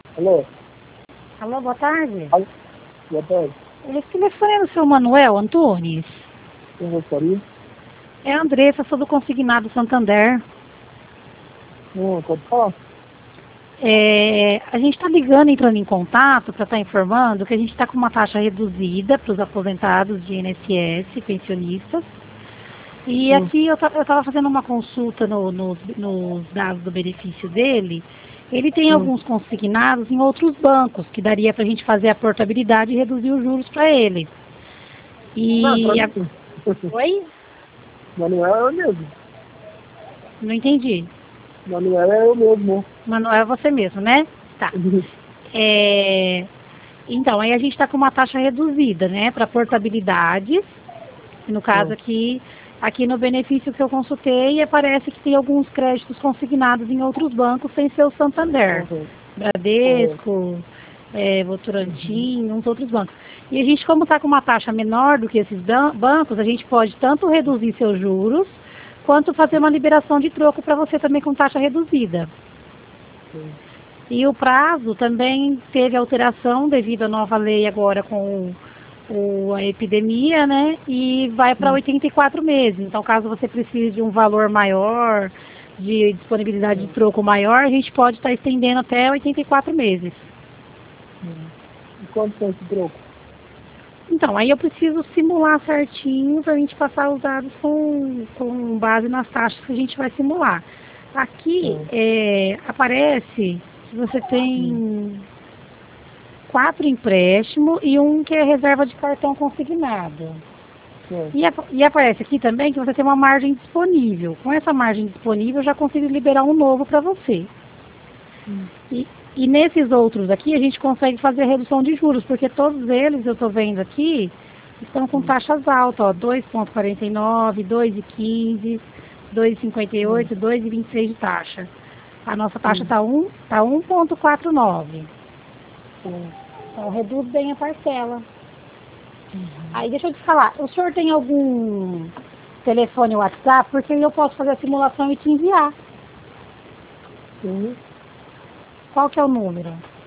Alô? Alô, boa tarde. Alô? Boa tarde. Esse telefone é do seu Manuel Antunes? Quem gostaria? É a Andressa, sou do Consignado Santander. Pode falar? A gente está ligando, entrando em contato para estar informando que a gente está com uma taxa reduzida para os aposentados de INSS, pensionistas. E aqui eu estava fazendo uma consulta nos dados do benefício dele. Ele tem alguns consignados em outros bancos, que daria para a gente fazer a portabilidade e reduzir os juros para ele. Oi? Manuel é eu mesmo. Não entendi. Manuel é eu mesmo. Manuel é você mesmo, né? Tá. Então, aí a gente está com uma taxa reduzida, né, para portabilidade. No caso aqui no benefício que eu consultei, aparece que tem alguns créditos consignados em outros bancos sem ser o Santander. Bradesco, Votorantim, uns outros bancos. E a gente, como está com uma taxa menor do que esses bancos, a gente pode tanto reduzir seus juros, quanto fazer uma liberação de troco para você também com taxa reduzida. E o prazo também teve alteração devido à nova lei agora com a epidemia, né? E vai para 84 meses. Então, caso você precise de um valor maior, de disponibilidade de troco maior, a gente pode estar estendendo até 84 meses. E quanto é esse troco? Então, aí eu preciso simular certinho para a gente passar os dados com base nas taxas que a gente vai simular. Aqui aparece que você tem 4 empréstimos e um que é reserva de cartão consignado. E aparece aqui também que você tem uma margem disponível. Com essa margem disponível, eu já consigo liberar um novo para você. E nesses outros aqui, a gente consegue fazer a redução de juros, porque todos eles, eu estou vendo aqui, estão com taxas altas, ó, 2,49, 2,15, 2,58, 2,26 de taxa. A nossa taxa está 1,49. Então, reduz bem a parcela. Aí, deixa eu te falar, o senhor tem algum telefone WhatsApp? Porque eu posso fazer a simulação e te enviar. Qual que é o número?